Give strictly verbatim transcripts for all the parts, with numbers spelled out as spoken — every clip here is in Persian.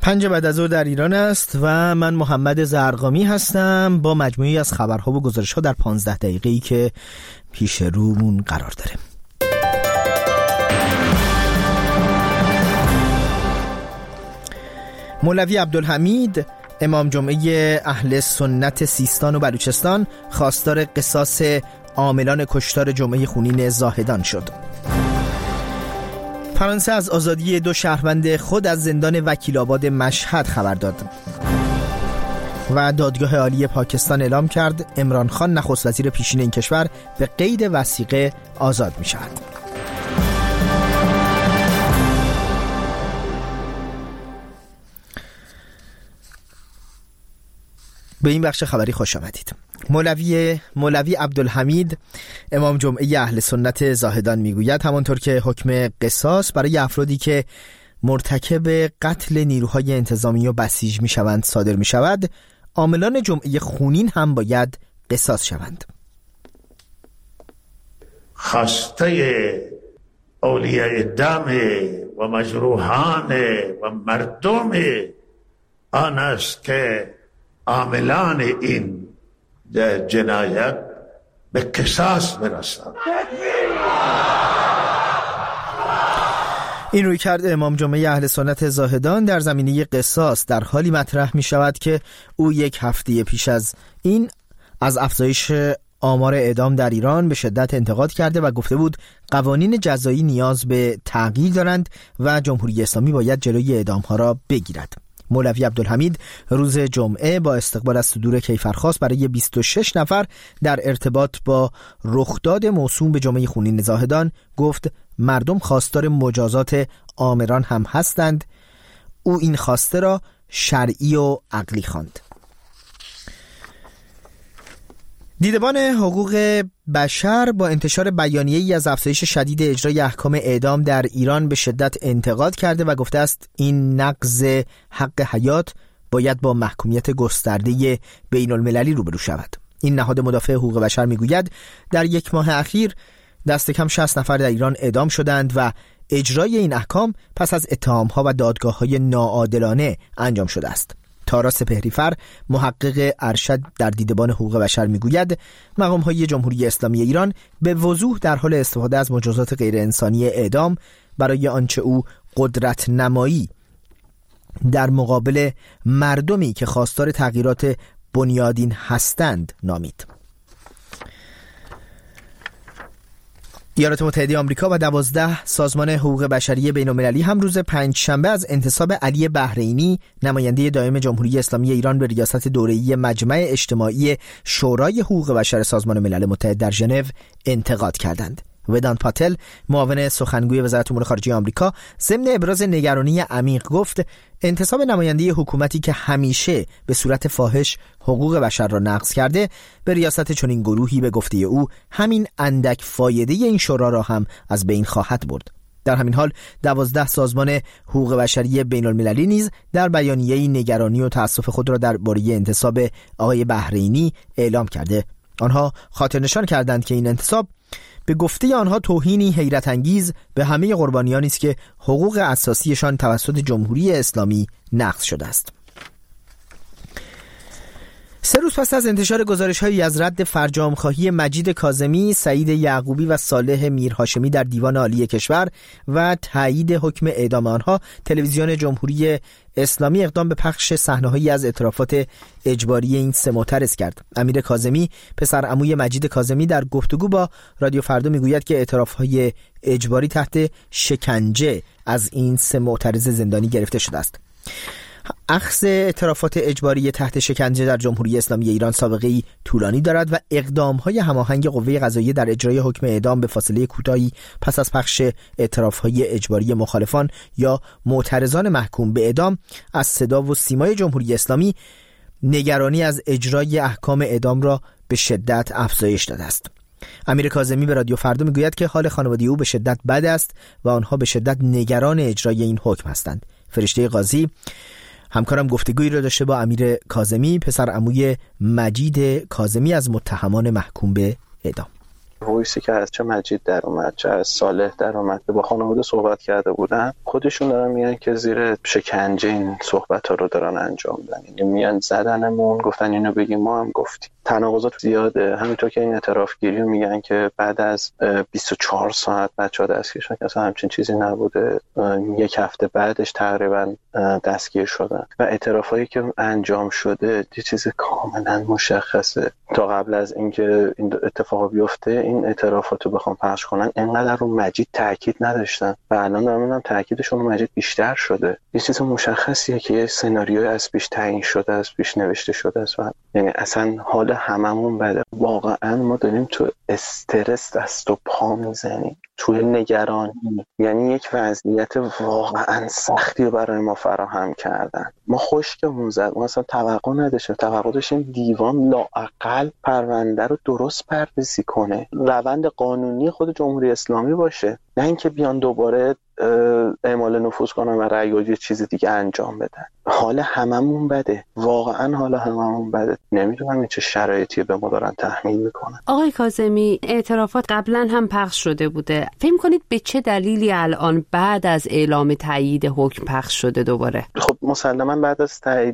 پنج بعد از ظهر در ایران است و من محمد زرقامی هستم با مجموعی از خبرها و گزارش‌ها در پانزده دقیقه‌ای که پیش رومون قرار داره. مولوی عبدالحمید امام جمعه اهل سنت سیستان و بلوچستان خواستار قصاص عاملان کشتار جمعه خونین زاهدان شد. فرانسه از آزادی دو شهروند خود از زندان وکیل آباد مشهد خبر داد و دادگاه عالی پاکستان اعلام کرد عمران خان نخست وزیر پیشین این کشور به قید وثیقه آزاد می شود. به این بخش خبری خوش آمدید. مولوی مولوی عبدالحمید امام جمعه اهل سنت زاهدان میگوید همانطور که حکم قصاص برای افرادی که مرتکب قتل نیروهای انتظامی و بسیج میشوند صادر میشود، عاملان جمعه خونین هم باید قصاص شوند. خواسته اولیاء دم و مجروحان و مردم آن است که عاملان این جنایت به قصاص برسند. این روی کرده امام جمعه اهل سنت زاهدان در زمینه قصاص در حالی مطرح می شود که او یک هفته پیش از این از افزایش آمار اعدام در ایران به شدت انتقاد کرده و گفته بود قوانین جزایی نیاز به تغییر دارند و جمهوری اسلامی باید جلوی اعدام ها را بگیرد. مولوی عبدالحمید روز جمعه با استقبال از صدور کیفرخواست برای بیست و شش نفر در ارتباط با رخداد موسوم به جمعه خونین زاهدان گفت مردم خواستار مجازات آمران هم هستند. او این خواسته را شرعی و عقلی خواند. دیدبان حقوق بشر با انتشار بیانیه‌ای از افزایش شدید اجرای احکام اعدام در ایران به شدت انتقاد کرده و گفته است این نقض حق حیات باید با محکومیت گسترده بین المللی روبرو شود. این نهاد مدافع حقوق بشر میگوید در یک ماه اخیر دست کم شصت نفر در ایران اعدام شدند و اجرای این احکام پس از اتهام‌ها و دادگاه‌های ناعادلانه انجام شده است. تارا سپهریفر محقق ارشد در دیدبان حقوق بشر میگوید مقام‌های جمهوری اسلامی ایران به وضوح در حال استفاده از مجازات غیر انسانی اعدام برای آنچه او قدرت نمایی در مقابل مردمی که خواستار تغییرات بنیادین هستند نامید. ایالات متحده آمریکا و دوازده سازمان حقوق بشری بین‌المللی هم روز پنجشنبه از انتصاب علی بحرینی نماینده دائم جمهوری اسلامی ایران به ریاست دوره‌ای مجمع اجتماعی شورای حقوق بشر سازمان ملل متحد در ژنو انتقاد کردند. ودان پاتل معاون سخنگوی وزارت امور خارجه آمریکا ضمن ابراز نگرانی عمیق گفت انتصاب نماینده حکومتی که همیشه به صورت فاحش حقوق بشر را نقض کرده به ریاست چنین گروهی به گفته او همین اندک فایده این شورا را هم از بین خواهد برد. در همین حال دوازده سازمان حقوق بشری بین المللی نیز در بیانیه‌ای نگرانی و تأسف خود را درباره انتصاب آقای بحرینی اعلام کرده. آنها خاطر نشان کردند که این انتصاب به گفته آنها توهینی حیرت انگیز به همه قربانیانی است که حقوق اساسیشان توسط جمهوری اسلامی نقض شده است. سه روز پس از انتشار گزارش‌هایی از رد فرجام‌خواهی مجید کاظمی، سعید یعقوبی و صالح میرهاشمی در دیوان عالی کشور و تایید حکم اعدام آنها، تلویزیون جمهوری اسلامی اقدام به پخش صحنه‌هایی از اعترافات اجباری این سه معترض کرد. امیر کاظمی، پسر عموی مجید کاظمی، در گفتگو با رادیو فردا میگوید که اعتراف‌های اجباری تحت شکنجه از این سه معترض زندانی گرفته شده است. اخذ اعترافات اجباری تحت شکنجه در جمهوری اسلامی ایران سابقه‌ای طولانی دارد و اقدام‌های هماهنگ قوه قضاییه در اجرای حکم اعدام به فاصله کوتاهی پس از پخش اعتراف‌های اجباری مخالفان یا معترضان محکوم به اعدام از صدا و سیمای جمهوری اسلامی نگرانی از اجرای احکام اعدام را به شدت افزایش داده است. امیر کاظمی به رادیو فردا میگوید که حال خانواده او به شدت بد است و آنها به شدت نگران اجرای این حکم هستند. فرشته قاضی همکارم گفتگویی را داشته با امیر کاظمی، پسر عموی مجید کاظمی از متهمان محکوم به اعدام. وایسی که از چه مجید در اومد چه از صالح در اومد که با خانواده صحبت کرده بودن، خودشون دارن میگن که زیر شکنجه این صحبت ها رو دارن انجام میدن. یعنی میان زدنمون، گفتن اینو بگیم، ما هم گفتیم. تناقضات زیاده. همینطور که این اعتراف گیری میگن که بعد از بیست و چهار ساعت بچه‌ها دستگیر شدن، اصلا همچین چیزی نبوده. یک هفته بعدش تقریبا دستگیر شدن و اعترافایی که انجام شده یه چیز کاملا مشخصه. تا قبل از اینکه این اتفاق بیفته این اعترافاتو بخوام پخش کنن اینقدر رو مجید تاکید نداشتن و الان دارم میبینم تاکیدشون رو مجید بیشتر شده. یه چیز مشخصیه که یه سناریوی از پیش تعیین شده، از پیش نوشته شده است و یعنی اصلا حال هممون بده. واقعا ما داریم تو استرس دست و پا میزنیم، توی نگرانی. یعنی یک وضعیت واقعا سختی رو برای ما فراهم کردن. ما خشکمون زد، ما اصلا توقع نداشتیم. توقع داشتیم دیوان لااقل پرونده رو درست بررسی کنه، روند قانونی خود جمهوری اسلامی باشه، نه اینکه بیان دوباره اعمال نفوذ کنن و رأی و یه چیز دیگه انجام بدن. حال هممون بده، واقعا حال هممون بده. نمیدونم این چه شرایطی به ما دارن تحمیل میکنن. آقای کاظمی، اعترافات قبلا هم پخش شده بوده. فکر کنید به چه دلیلی الان بعد از اعلام تایید حکم پخش شده دوباره؟ خب مسلما بعد از تایید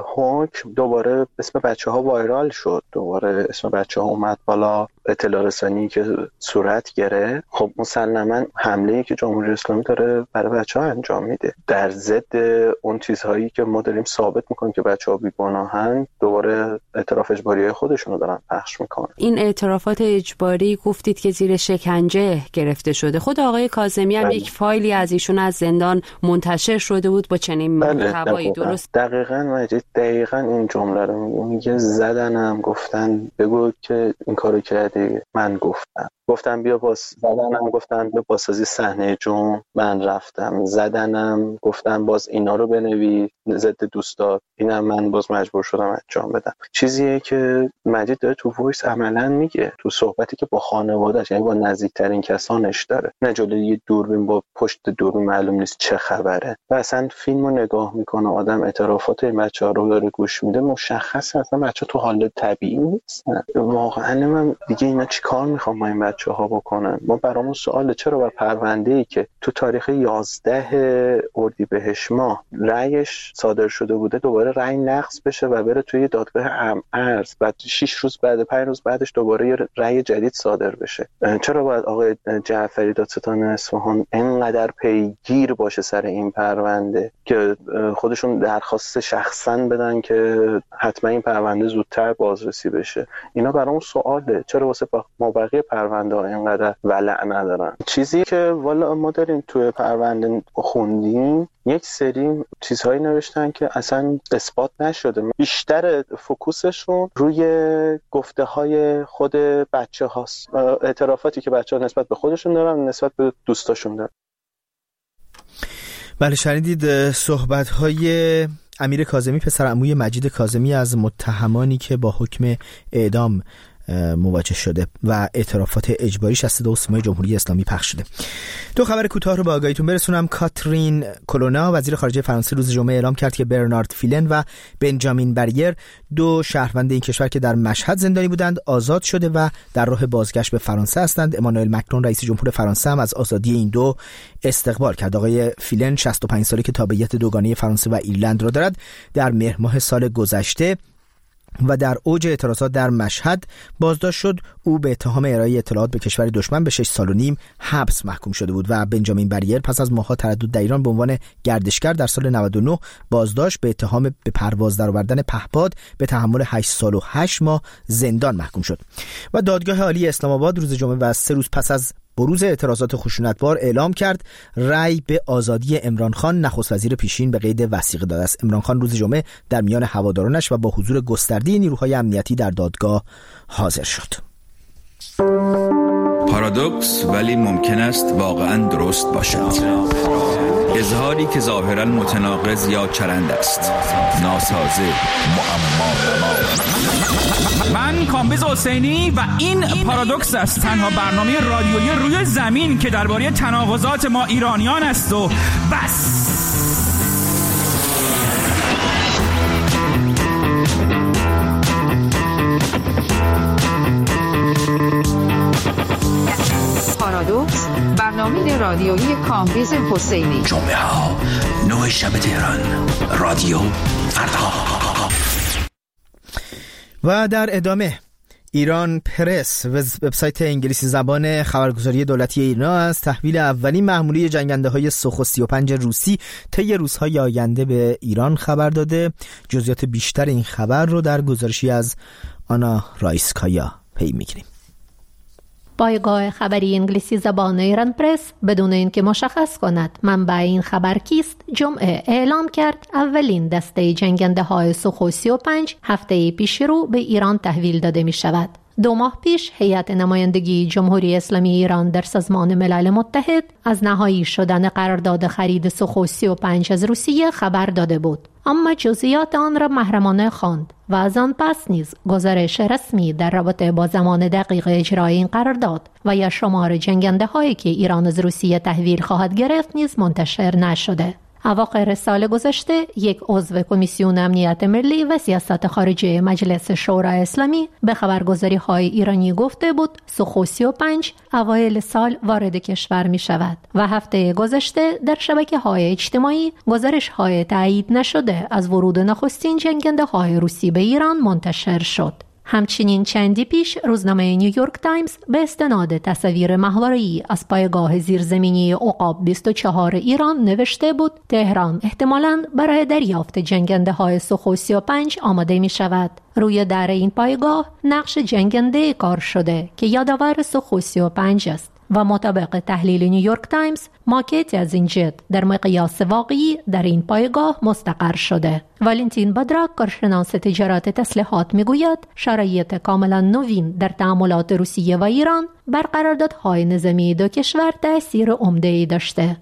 حکم دوباره اسم بچه‌ها وایرال شد، دوباره اسم بچه‌ها اومد بالا، اطلاع رسانی که صورت گرفت. خب مسلما حمله‌ای که جمهوری اسلامی داره برای بچه‌ها انجام میده در ضد اون چیزهایی که ما داریم ثابت میکنیم که بچه‌ها بیگناهن، دوباره اعتراف اجباری خودشون رو دارن پخش میکنن. این اعترافات اجباری گفتید که زیر شکنجه گرفته شده. خود آقای کاظمی هم بله. یک فایلی از ایشون از زندان منتشر شده بود با چنین محتوایی. بله. درست دقیقاً مجید دقیقاً این جمله رو میگه، میگه زدنم، گفتن بگو که این کارو کردی، من گفتم گفتم بیا باز زدنم، گفتم بیا بازسازی صحنه جرم، من رفتم زدنم، گفتم باز اینا رو بنویس ضد دوستات، اینم من باز مجبور شدم انجام بدم. چیزیه که مجید داره تو وایس عملاً میگه، تو صحبتی که با خانواده‌اش یعنی با نزدیکترین کسانش داره، نه جلوی یه دوربین با پشت دوربین معلوم نیست چه خبره. و اصلا فیلمو نگاه میکنه آدم، اعترافات این بچه‌ها رو داره گوش میده، مشخصه اصلا بچه‌ها تو حال طبیعی نیستن. واقعا من دیگه اینا چیکار میخوام با این بچه‌ها بکنن؟ ما برامون سواله چرا بر پرونده‌ای که تو تاریخ یازده اردیبهشت ماه رأیش صادر شده بوده دوباره رأی نقض بشه و بره توی دادگاه ارز، بعد شش روز بعد پنج روز بعدش دوباره یه رأی جدید صادر بشه؟ چرا باید آقای جعفری دادستان اصفهان اینقدر پیگیر باشه سر این پرونده که خودشون درخواست شخصاً بدن که حتما این پرونده زودتر بازرسی بشه؟ اینا برامون سواله. چرا واسه ما بقیه پرونده ها اینقدر ولع ندارن؟ چیزی که والا ما داریم توی پرونده خوندیم یک سری چیزهایی نوشتن که اصلا اثبات نشده، بیشتر فوکوسشون روی گفته های خود بچه هاست، اعترافاتی که بچه ها نسبت به خودشون دارن نسبت به دوستاشون دارن. بله شنیدید صحبت های امیر کاظمی پسر عموی مجید کاظمی از متهمانی که با حکم اعدام مواجه شده و اعترافات اجباریش از صدای سیمای جمهوری اسلامی پخش شده. دو خبر کوتاه رو به آگاهیتون برسونم. کاترین کولونا وزیر خارجه فرانسه روز جمعه اعلام کرد که برنارد فیلن و بنجامین بریر دو شهروند این کشور که در مشهد زندانی بودند آزاد شده و در راه بازگشت به فرانسه هستند. امانوئل مکرون رئیس جمهور فرانسه هم از آزادی این دو استقبال کرد. آقای فیلن شصت و پنج ساله که تابعیت دوگانه فرانسه و ایرلند را دارد در مهر ماه سال گذشته و در اوج اعتراضات در مشهد بازداشت شد. او به اتهام ارائه اطلاعات به کشور دشمن به شش سال و نیم حبس محکوم شده بود و بنجامین بریر پس از ماه‌ها تردد در ایران به عنوان گردشگر در سال نود و نه بازداشت به اتهام به پرواز درآوردن پهپاد به تحمل هشت سال و هشت ماه زندان محکوم شد. و دادگاه عالی اسلام آباد روز جمعه و سه روز پس از بروز اعتراضات خشونتبار اعلام کرد رأی به آزادی عمران خان نخست وزیر پیشین به قید وثیقه داده است. عمران خان روز جمعه در میان هوادارانش و با حضور گسترده نیروهای امنیتی در دادگاه حاضر شد. پارادوکس ولی ممکن است واقعا درست باشد. اظهاری که ظاهرا متناقض یا چرند است، ناسازه، معما. من کامبیز حسینی و این پارادوکس است، تنها برنامه رادیویی روی زمین که درباره تناقضات ما ایرانیان است و بس. رادیویی کامبیز حسینی. جمعه ها نه شب تهران، رادیو فردا. و در ادامه ایران پرس وبسایت انگلیسی زبان خبرگزاری دولتی ایران از تحویل اولین محموله جنگنده های سوخو سی و پنج روسی طی روزهای آینده به ایران خبر داده. جزئیات بیشتر این خبر رو در گزارشی از آنا رایسکایا پی می‌گیریم. پایگاه خبری انگلیسی زبان ایران پرس بدون اینکه مشخص کند منبع این خبر کیست، جمعه اعلام کرد اولین دسته جنگنده های سوخو سی و پنج هفته پیش رو به ایران تحویل داده می شود. دو ماه پیش هیئت نمایندگی جمهوری اسلامی ایران در سازمان ملل متحد از نهایی شدن قرارداد خرید سوخو سی و پنج از روسیه خبر داده بود، اما جزئیات آن را محرمانه خواند و از آن پس نیز گزارش رسمی در رابطه با زمان دقیق اجرای این قرارداد و یا شمار جنگنده هایی که ایران از روسیه تحویل خواهد گرفت نیز منتشر نشده. اواخر سال گذشته یک عضو کمیسیون امنیت ملی و سیاست خارجی مجلس شورای اسلامی به خبرگزاری های ایرانی گفته بود سوخو سی و پنج اوایل سال وارد کشور می شود و هفته گذشته در شبکه های اجتماعی گزارش های تایید نشده از ورود نخستین جنگنده های روسی به ایران منتشر شد. همچنین چندی پیش روزنامه نیویورک تایمز به استناد تصاویر ماهواره‌ای از پایگاه زیرزمینی عقاب بیست و چهار ایران نوشته بود تهران احتمالاً برای دریافت جنگنده های سوخو سی و پنج آماده می شود. روی در این پایگاه نقش جنگنده کار شده که یادآور سوخو سی و پنج است و مطابق تحلیل نیویورک تایمز ماکت از این جت در مقیاس واقعی در این پایگاه مستقر شده. والنتین بدراک کارشناس تجارت تسلیحات میگوید شرایط کاملا نوین در تعاملات روسیه و ایران بر قراردادهای نظامی دو کشور تأثیر عمده‌ای داشته.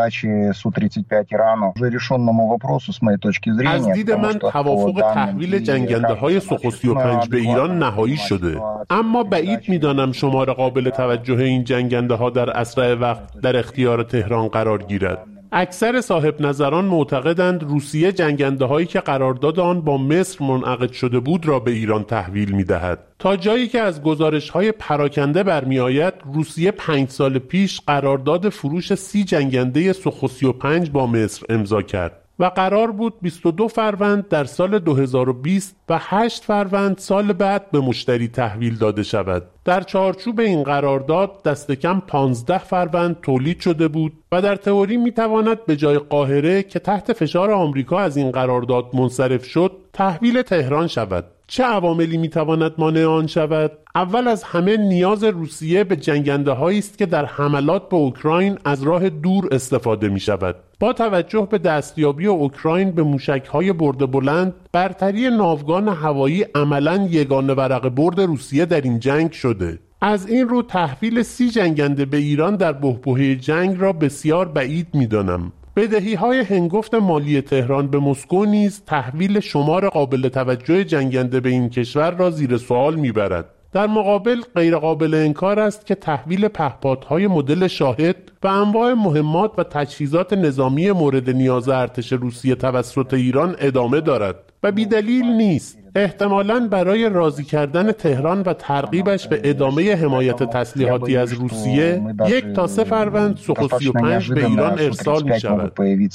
از دید من توافق تحویل جنگنده های سوخو سی و پنج به ایران نهایی شده، اما بعید میدانم شمار قابل توجه این جنگنده ها در اسرع وقت در اختیار تهران قرار گیرد. اکثر صاحب نظران معتقدند روسیه جنگنده هایی که قرارداد آن با مصر منعقد شده بود را به ایران تحویل می دهد. تا جایی که از گزارش های پراکنده برمی آید روسیه پنج سال پیش قرارداد فروش سی جنگنده سوخو سی و پنج با مصر امضا کرد و قرار بود بیست و دو فروند در سال دو هزار و بیست و هشت فروند سال بعد به مشتری تحویل داده شود. در چارچوب این قرارداد دست کم پانزده فروند تولید شده بود و در تئوری میتواند به جای قاهره که تحت فشار آمریکا از این قرارداد منصرف شد تحویل تهران شود. چه عواملی میتواند مانع آن شود؟ اول از همه نیاز روسیه به جنگنده هایی است که در حملات به اوکراین از راه دور استفاده می شود. با توجه به دستیابی اوکراین به موشک‌های برده بلند، برتری ناوگان هوایی عملاً یگانه ورقه برد روسیه در این جنگ شده. از این رو تحویل سی جنگنده به ایران در بحبوحه جنگ را بسیار بعید می‌دانم. بدهی‌های هنگفت مالی تهران به مسکو نیز تحویل شمار قابل توجه جنگنده به این کشور را زیر سوال می‌برد. در مقابل غیرقابل انکار است که تحویل پهپادهای مدل شاهد و انواع مهمات و تجهیزات نظامی مورد نیاز ارتش روسیه توسط ایران ادامه دارد و بیدلیل نیست. احتمالاً برای راضی کردن تهران و ترغیبش به ادامه حمایت تسلیحاتی از روسیه یک تا سه فروند سوخو سی و پنج به ایران ارسال می شود.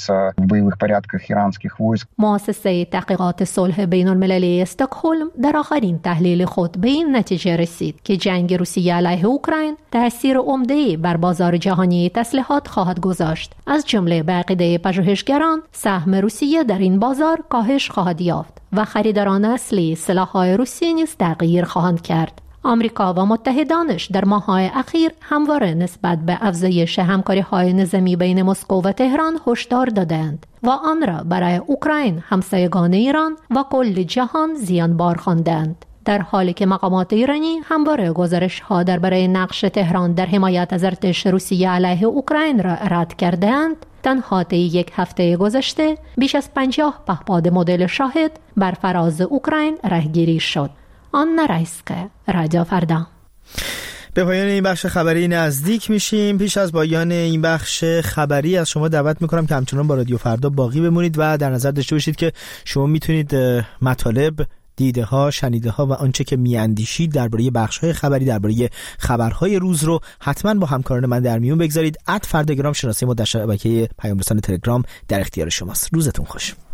مؤسسه تحقیقات صلح بین المللی استکهلم در آخرین تحلیل خود به این نتیجه رسید که جنگ روسیه علیه اوکراین تأثیر عمده‌ای بر بازار جهانی تسلیحات خواهد گذاشت. از جمله به عقیده پژوهشگران سهم روسیه در این بازار کاهش خواهد یافت و خریداران اصلی سلاح‌های روسی نیز تغییر خواهند کرد. آمریکا و متحدانش در ماه‌های اخیر همواره نسبت به افزایش همکاری‌های نظامی بین مسکو و تهران هشدار دادند و آن را برای اوکراین، همسایگان ایران و کل جهان زیانبار خواندند. در حالی که مقامات ایرانی همواره گزارش‌ها درباره نقش تهران در حمایت از ارتش روسیه علیه اوکراین را رد کرده‌اند، تنها طی یک هفته گذشته بیش از پنجاه پهپاد مدل شاهد بر فراز اوکراین راهگیری شد. آن رایسکه، رادیو فردا. به پایان این بخش خبری نزدیک میشیم. پیش از پایان این بخش خبری از شما دعوت میکنم که همچنان با رادیو فردا باقی بمونید و در نظر داشته باشید که شما میتونید مطالب دیده ها، شنیده ها و آنچه که میاندیشید درباره بخش های خبری، درباره خبرهای روز رو حتما با همکاران من در میون بگذارید. ات فردگرام شناسه ما در شبکه پیام رسان تلگرام در اختیار شماست. روزتون خوش.